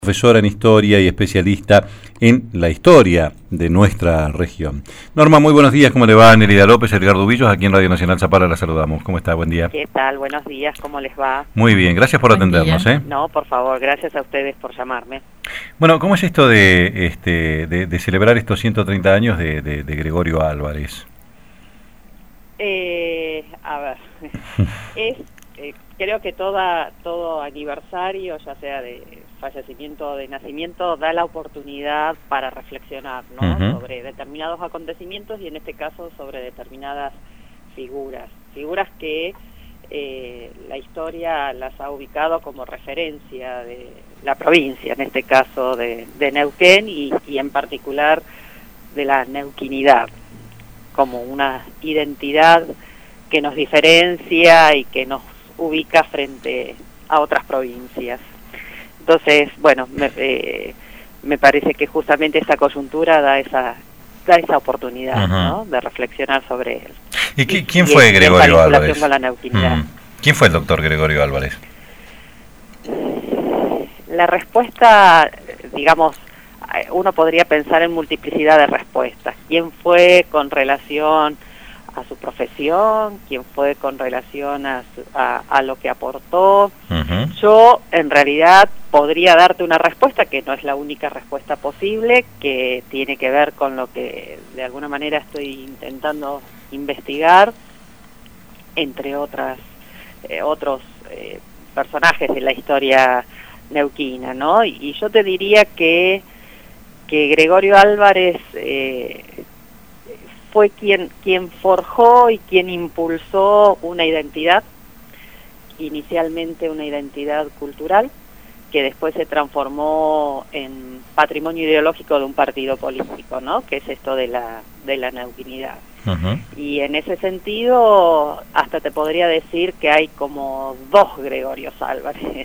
Profesora en historia y especialista en la historia de nuestra región. Norma, muy buenos días, ¿cómo le va? Nelida López, Edgardo Villos, aquí en Radio Nacional Zapala la saludamos. ¿Cómo está? Buen día. ¿Qué tal? Buenos días, ¿cómo les va? Muy bien, gracias por atendernos. No, por favor, gracias a ustedes por llamarme. Bueno, ¿cómo es esto de celebrar estos 130 años de Gregorio Álvarez? A ver, creo que todo aniversario, ya sea de fallecimiento o de nacimiento, da la oportunidad para reflexionar, ¿no? Sobre determinados acontecimientos y en este caso sobre determinadas figuras que la historia las ha ubicado como referencia de la provincia, en este caso de Neuquén y en particular de la neuquinidad, como una identidad que nos diferencia y que nos ubica frente a otras provincias. Entonces, bueno, me parece que justamente esa coyuntura da esa oportunidad, ¿no? De reflexionar sobre él. ¿Y quién fue Gregorio Álvarez? Con la neuquinidad. ¿Quién fue el doctor Gregorio Álvarez? La respuesta, digamos, uno podría pensar en multiplicidad de respuestas. ¿Quién fue con relación a su profesión? ¿Quién fue con relación a lo que aportó? Yo, en realidad, podría darte una respuesta que no es la única respuesta posible, que tiene que ver con lo que de alguna manera estoy intentando investigar, entre otros personajes de la historia neuquina, ¿no? Y yo te diría que Gregorio Álvarez fue quien forjó y quien impulsó una identidad, inicialmente una identidad cultural, que después se transformó en patrimonio ideológico de un partido político, ¿no? Que es esto de la neuquinidad. Y en ese sentido, hasta te podría decir que hay como dos Gregorios Álvarez.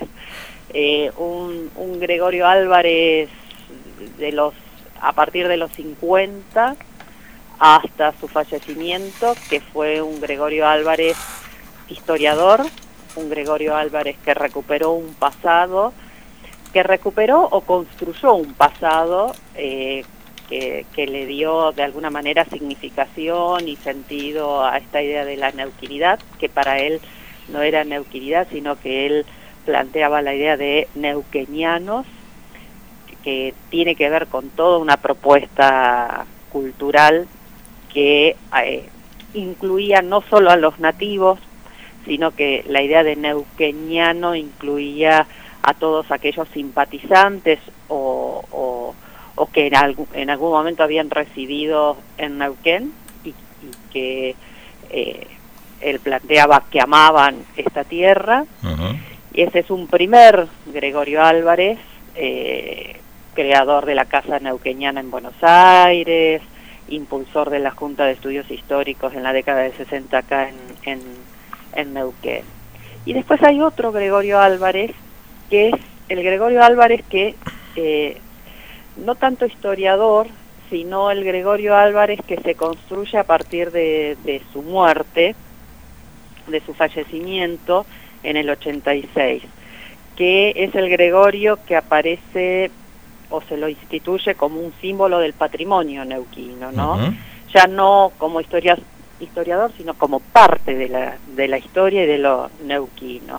Un Gregorio Álvarez a partir de los 50 hasta su fallecimiento, que fue un Gregorio Álvarez historiador, un Gregorio Álvarez que recuperó un pasado, que recuperó o construyó un pasado que le dio de alguna manera significación y sentido a esta idea de la neuquinidad, que para él no era neuquinidad, sino que él planteaba la idea de neuquenianos, que tiene que ver con toda una propuesta cultural que incluía no solo a los nativos, sino que la idea de neuqueniano incluía a todos aquellos simpatizantes o que en algún momento habían residido en Neuquén y que él planteaba que amaban esta tierra. Y ese es un primer Gregorio Álvarez, creador de la Casa Neuqueniana en Buenos Aires, impulsor de la Junta de Estudios Históricos en la década de 60 acá en Neuquén. Y después hay otro Gregorio Álvarez, que es el Gregorio Álvarez que no tanto historiador, sino el Gregorio Álvarez que se construye a partir de su muerte, de su fallecimiento en el 86, que es el Gregorio que aparece o se lo instituye como un símbolo del patrimonio neuquino, ¿no? Ya no como historiador, sino como parte de la historia y de lo neuquino.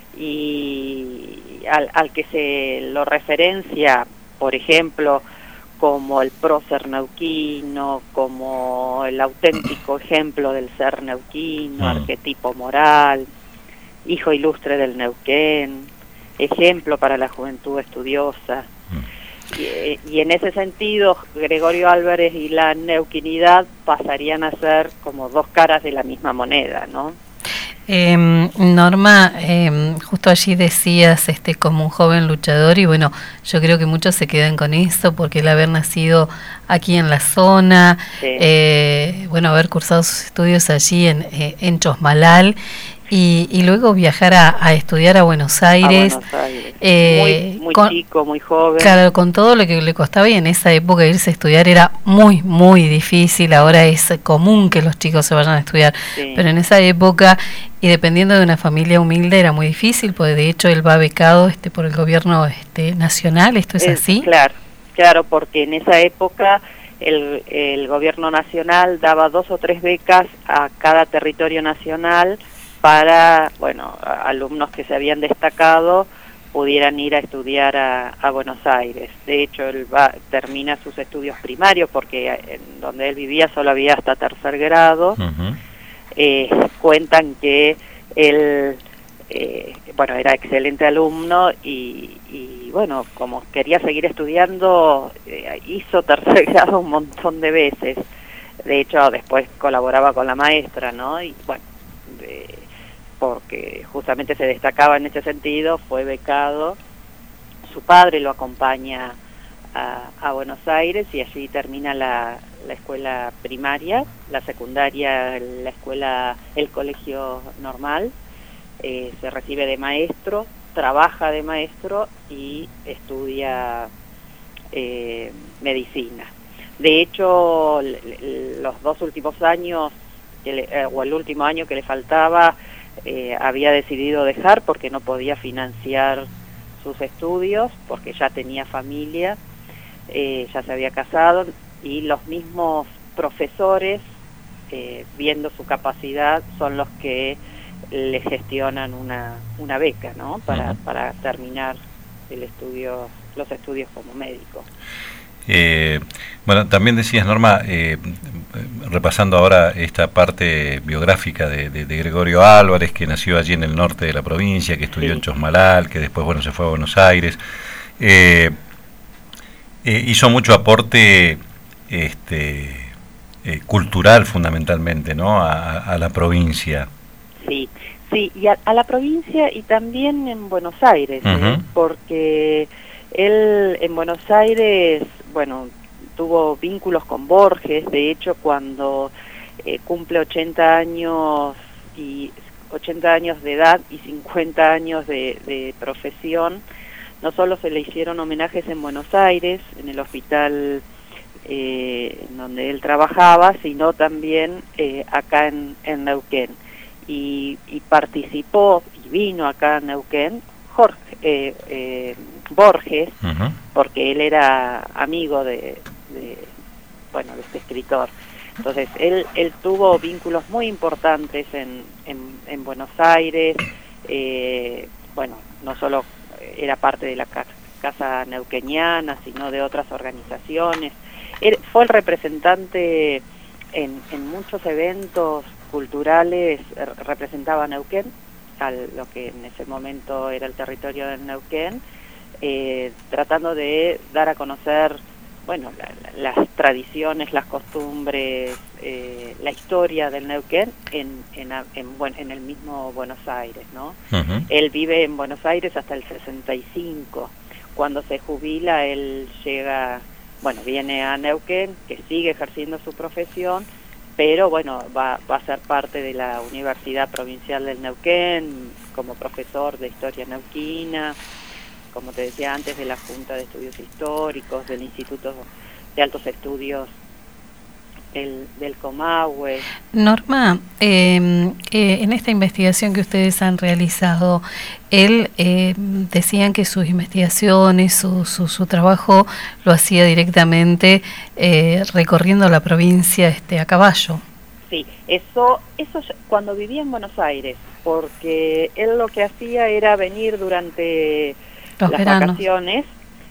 Y al que se lo referencia, por ejemplo, como el prócer neuquino, como el auténtico ejemplo del ser neuquino, arquetipo moral, hijo ilustre del Neuquén, ejemplo para la juventud estudiosa. Y en ese sentido, Gregorio Álvarez y la neuquinidad pasarían a ser como dos caras de la misma moneda, ¿no? Norma, justo allí decías como un joven luchador y bueno, yo creo que muchos se quedan con eso porque el haber nacido aquí en la zona, bueno, haber cursado sus estudios allí en Chosmalal y luego viajar a estudiar a Buenos Aires. A Buenos Aires. Muy chico, muy joven. Claro, con todo lo que le costaba, y en esa época irse a estudiar era muy, muy difícil. Ahora es común que los chicos se vayan a estudiar, sí. Pero en esa época, y dependiendo de una familia humilde, era muy difícil, porque de hecho él va becado por el gobierno nacional. ¿Esto es así? Claro, porque en esa época el gobierno nacional daba 2 o 3 becas a cada territorio nacional para, bueno, alumnos que se habían destacado pudieran ir a estudiar a Buenos Aires. De hecho, él termina sus estudios primarios porque en donde él vivía solo había hasta 3er grado. Uh-huh. Cuentan que él, bueno, era excelente alumno y bueno, como quería seguir estudiando, hizo 3er grado un montón de veces. De hecho, después colaboraba con la maestra, ¿no? Y bueno, porque justamente se destacaba en ese sentido, fue becado, su padre lo acompaña a Buenos Aires y allí termina la escuela primaria, la secundaria, el colegio normal, se recibe de maestro, trabaja de maestro y estudia medicina. De hecho, los 2 últimos años, o el último año que le faltaba, había decidido dejar porque no podía financiar sus estudios, porque ya tenía familia, ya se había casado, y los mismos profesores, viendo su capacidad, son los que le gestionan una beca, ¿no? Para terminar los estudios como médico. Bueno, también decías, Norma, repasando ahora esta parte biográfica de Gregorio Álvarez, que nació allí en el norte de la provincia, que estudió en Chosmalal, que después, bueno, se fue a Buenos Aires, hizo mucho aporte cultural fundamentalmente, ¿no? A la provincia. Sí, y a la provincia y también en Buenos Aires, uh-huh. Porque él en Buenos Aires, bueno, tuvo vínculos con Borges. De hecho, cuando cumple 80 años de edad y 50 años de profesión, no solo se le hicieron homenajes en Buenos Aires, en el hospital en donde él trabajaba, sino también acá en Neuquén. Y participó y vino acá a Neuquén Borges, uh-huh. Porque él era amigo de este escritor. Entonces él tuvo vínculos muy importantes en Buenos Aires. Bueno, no solo era parte de la Casa Neuqueniana, sino de otras organizaciones. Fue el representante en muchos eventos culturales, representaba a Neuquén, a lo que en ese momento era el territorio de Neuquén, tratando de dar a conocer, bueno, las tradiciones, las costumbres, la historia del Neuquén en el mismo Buenos Aires, ¿no? Uh-huh. Él vive en Buenos Aires hasta el 65. Cuando se jubila, él viene a Neuquén, que sigue ejerciendo su profesión, pero bueno, va a ser parte de la Universidad Provincial del Neuquén, como profesor de Historia Neuquina, como te decía antes, de la Junta de Estudios Históricos, del Instituto de Altos Estudios del Comahue. Norma, en esta investigación que ustedes han realizado, él decían que sus investigaciones, su trabajo lo hacía directamente recorriendo la provincia a caballo. Sí, eso cuando vivía en Buenos Aires, porque él lo que hacía era venir durante las vacaciones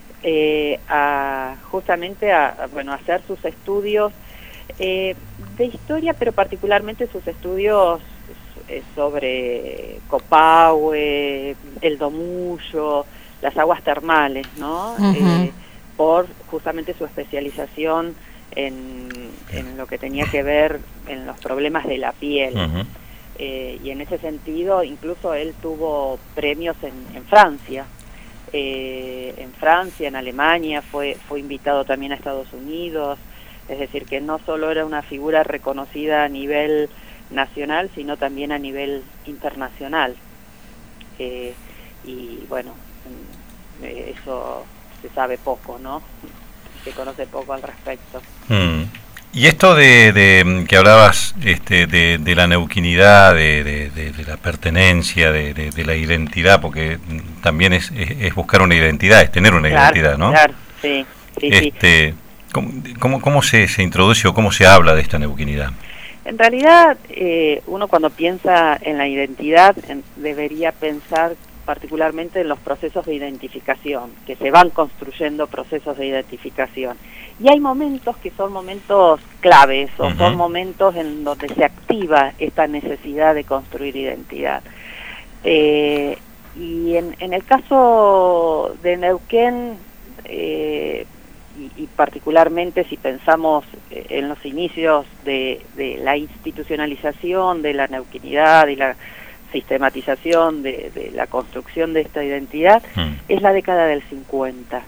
justamente a hacer sus estudios de historia, pero particularmente sus estudios sobre Copahue, el Domullo, las aguas termales, ¿no? Uh-huh. Por justamente su especialización en lo que tenía que ver en los problemas de la piel. Uh-huh. Y en ese sentido, incluso él tuvo premios en Francia. En Alemania, fue invitado también a Estados Unidos. Es decir, que no solo era una figura reconocida a nivel nacional, sino también a nivel internacional. Y bueno, eso se sabe poco, ¿no? Se conoce poco al respecto. Y esto de que hablabas de la neuquinidad, de la pertenencia, de la identidad, porque también es buscar una identidad, es tener una identidad, ¿no? Claro, sí, sí. ¿Cómo se introduce o cómo se habla de esta neuquinidad? En realidad, uno cuando piensa en la identidad debería pensar particularmente en los procesos de identificación, que se van construyendo procesos de identificación. Y hay momentos que son momentos claves, o son momentos en donde se activa esta necesidad de construir identidad. Y en el caso de Neuquén, y particularmente si pensamos en los inicios de la institucionalización de la neuquinidad y la sistematización de la construcción de esta identidad, es la década del 50.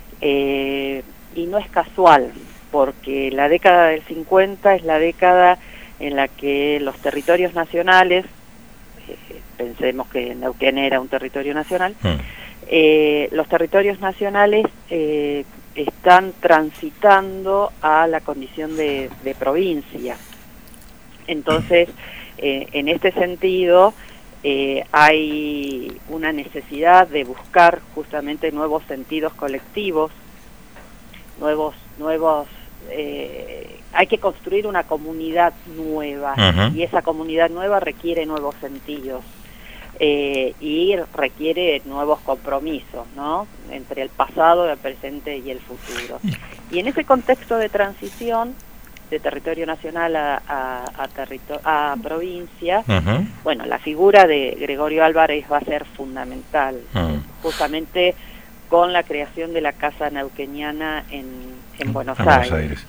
Y no es casual, porque la década del 50 es la década en la que los territorios nacionales, pensemos que Neuquén era un territorio nacional, los territorios nacionales están transitando a la condición de provincia. Entonces, en este sentido, hay una necesidad de buscar justamente nuevos sentidos colectivos, hay que construir una comunidad nueva, y esa comunidad nueva requiere nuevos sentidos, y requiere nuevos compromisos, ¿no?, entre el pasado, el presente y el futuro. Y en ese contexto de transición de territorio nacional a provincia, bueno, la figura de Gregorio Álvarez va a ser fundamental, justamente con la creación de la Casa Neuqueniana en Buenos Aires.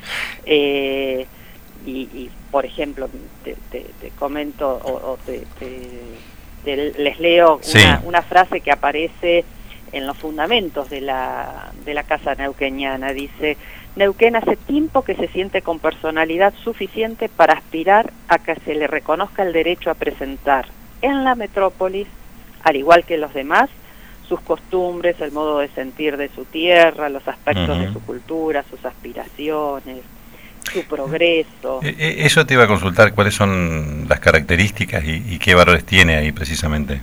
Y por ejemplo, te comento, les leo una frase que aparece en los fundamentos de la Casa Neuqueniana. Dice: Neuquén hace tiempo que se siente con personalidad suficiente para aspirar a que se le reconozca el derecho a presentar en la metrópolis, al igual que los demás, sus costumbres, el modo de sentir de su tierra, los aspectos de su cultura, sus aspiraciones, su progreso. Eso te iba a consultar, ¿cuáles son las características y qué valores tiene ahí precisamente?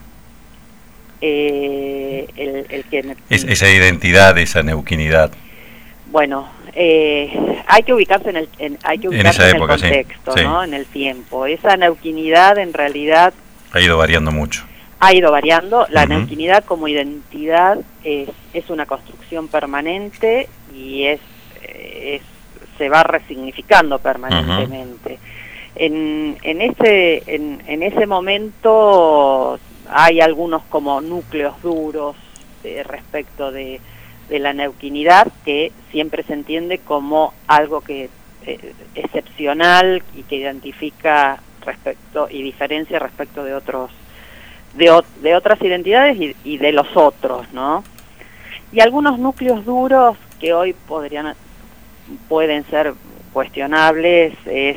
Esa identidad, esa neuquinidad. Bueno, hay que ubicarse en el contexto, sí, ¿no?, en el tiempo. Esa neuquinidad en realidad ha ido variando mucho. Ha ido variando. La neuquinidad como identidad es una construcción permanente y se va resignificando permanentemente. En ese momento hay algunos como núcleos duros respecto de la neuquinidad, que siempre se entiende como algo que excepcional y que identifica respecto y diferencia respecto de otros de otras identidades y de los otros, ¿no? Y algunos núcleos duros que hoy pueden ser cuestionables es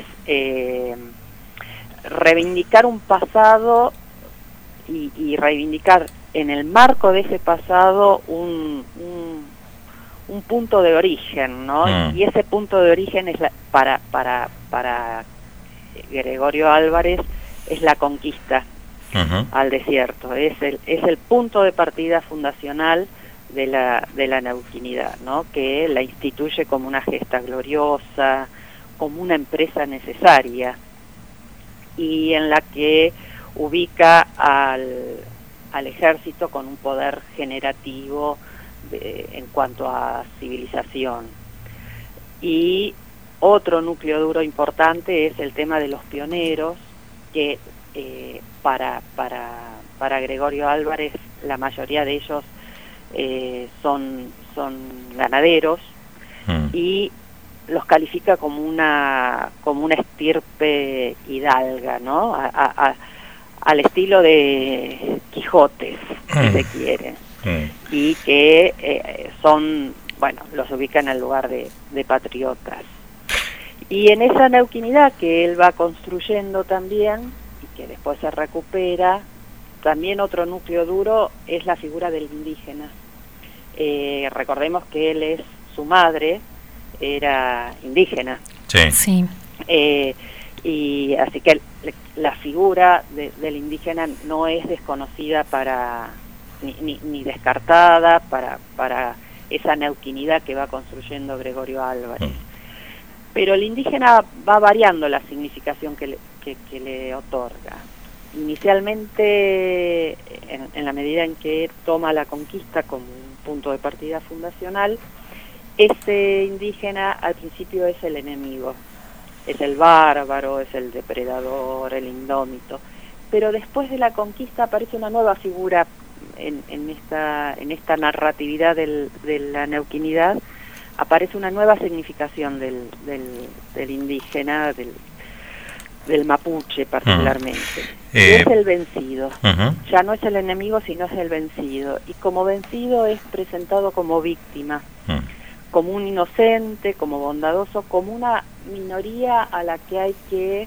reivindicar un pasado y reivindicar en el marco de ese pasado un punto de origen, ¿no? Y ese punto de origen es para Gregorio Álvarez es la conquista al desierto, es el punto de partida fundacional de la neuquinidad, ¿no?, que la instituye como una gesta gloriosa, como una empresa necesaria, y en la que ubica al ejército con un poder generativo en cuanto a civilización. Y otro núcleo duro importante es el tema de los pioneros, que para Gregorio Álvarez la mayoría de ellos son ganaderos, y los califica como una estirpe hidalga, ¿no?, al estilo de Quijotes, si se quiere, y que los ubica en el lugar de patriotas. Y en esa neuquinidad que él va construyendo también, y que después se recupera, también otro núcleo duro es la figura del indígena. Recordemos que él es, su madre era indígena. Sí. Sí. Y así que la figura del indígena no es desconocida ni descartada para esa neuquinidad que va construyendo Gregorio Álvarez. Pero el indígena va variando la significación que le otorga. Inicialmente, en la medida en que toma la conquista como un punto de partida fundacional, ese indígena al principio es el enemigo, es el bárbaro, es el depredador, el indómito. Pero después de la conquista aparece una nueva figura en esta narratividad de la neuquinidad. Aparece una nueva significación del indígena, del mapuche particularmente. Y es el vencido. Ya no es el enemigo, sino es el vencido. Y como vencido es presentado como víctima, como un inocente, como bondadoso, como una minoría a la que hay que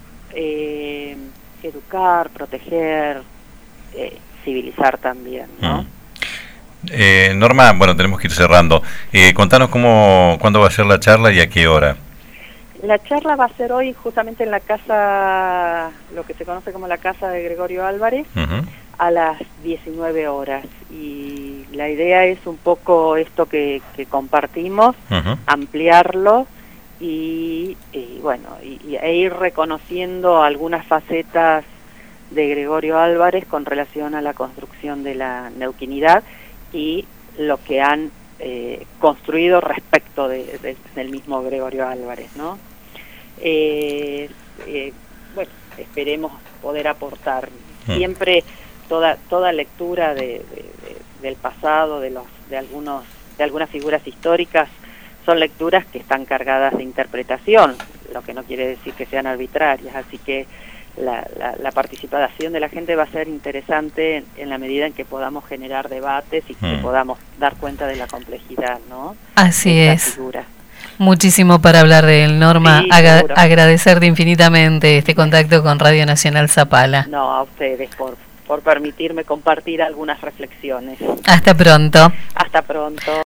educar, proteger, civilizar también, ¿no? Norma, bueno, tenemos que ir cerrando. Contanos cuándo va a ser la charla y a qué hora. La charla va a ser hoy justamente en la casa, lo que se conoce como la casa de Gregorio Álvarez, a las 19 horas. Y la idea es un poco esto que compartimos, ampliarlo y ir reconociendo algunas facetas de Gregorio Álvarez con relación a la construcción de la neuquinidad y lo que han construido respecto del mismo Gregorio Álvarez, ¿no? Esperemos poder aportar. Siempre toda lectura del pasado, de algunas figuras históricas, son lecturas que están cargadas de interpretación, lo que no quiere decir que sean arbitrarias, así que la participación de la gente va a ser interesante en la medida en que podamos generar debates y que podamos dar cuenta de la complejidad, ¿no? Así es. Figura. Muchísimo para hablar de él, Norma. Sí, agradecerte infinitamente este contacto con Radio Nacional Zapala. No, a ustedes por permitirme compartir algunas reflexiones. Hasta pronto. Hasta pronto.